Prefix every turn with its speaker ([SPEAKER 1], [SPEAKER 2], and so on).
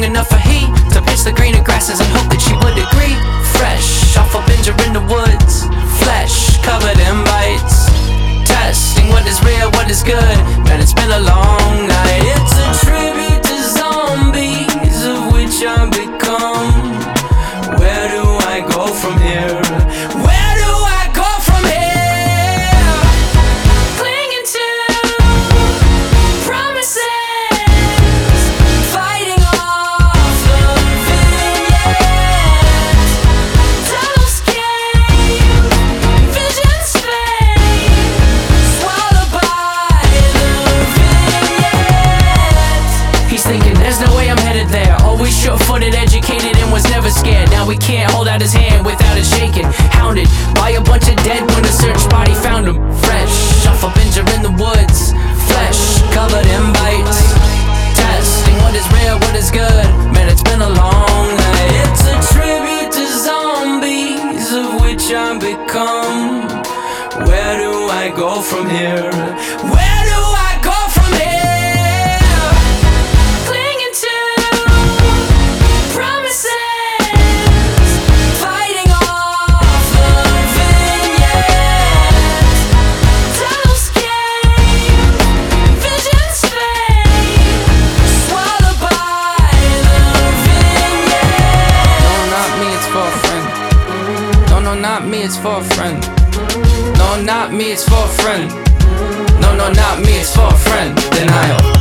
[SPEAKER 1] enough for heat to pitch the greener grasses and hope that she would agree. Fresh off a binger in the woods, flesh covered in bites, testing what is real, what is good. Man, it's been a long night. It's a tribute to zombies, of which I've become. Where do I go from here? Where do I go from here? Clinging to promises, fighting off the vineyards, tunnelscape, visions fade, swallowed by the vineyards. He's thinking there's no way I'm headed there. Always sure-footed, educated, and was never scared. Now he can't hold out his hand without it shaking. Hounded by a bunch of dead when a search body found him. Fresh off a binger in the woods, flesh covered in bites, testing what is real, what is good. Man, it's been a long night. It's a tribute to zombies, of which I've become. Where do I go from here? Where do I go from here? Clinging to promises, fighting off the vineyards, tunnelscape, visions fade, swallowed by the vineyards. No, not me, it's for a friend. No, not me, it's for a friend. No, not me, it's for a friend. No, not me, it's for a friend. Denial.